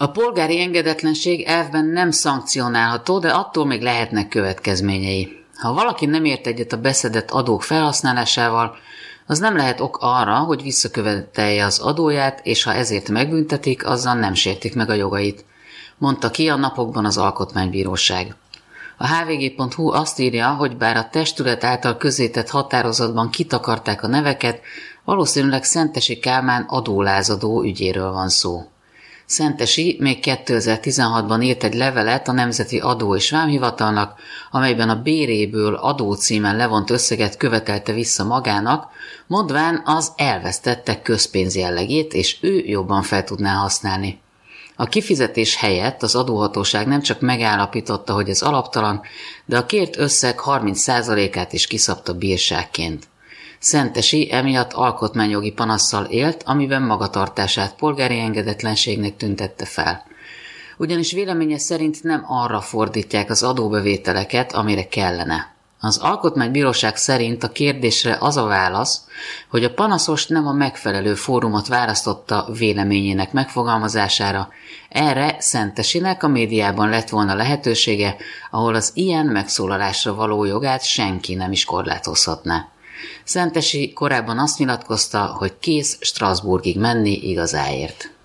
A polgári engedetlenség elvben nem szankcionálható, de attól még lehetnek következményei. Ha valaki nem ért egyet a beszedett adók felhasználásával, az nem lehet ok arra, hogy visszakövetelje az adóját, és ha ezért megbüntetik, azzal nem sértik meg a jogait, mondta ki a napokban az Alkotmánybíróság. A hvg.hu azt írja, hogy bár a testület által közzétett határozatban kitakarták a neveket, valószínűleg Szentesi Kálmán adólázadó ügyéről van szó. Szentesi még 2016-ban írt egy levelet a Nemzeti Adó- és Vámhivatalnak, amelyben a béréből adócímen levont összeget követelte vissza magának, mondván az elvesztette közpénz jellegét, és ő jobban fel tudná használni. A kifizetés helyett az adóhatóság nem csak megállapította, hogy ez alaptalan, de a kért összeg 30%-át is kiszabta bírságként. Szentesi emiatt alkotmányjogi panasszal élt, amiben magatartását polgári engedetlenségnek tüntette fel. Ugyanis véleménye szerint nem arra fordítják az adóbevételeket, amire kellene. Az Alkotmánybíróság szerint a kérdésre az a válasz, hogy a panaszost nem a megfelelő fórumot választotta véleményének megfogalmazására, erre Szentesinek a médiában lett volna lehetősége, ahol az ilyen megszólalásra való jogát senki nem is korlátozhatná. Szentesi korábban azt nyilatkozta, hogy kész Strasbourgig menni igazáért.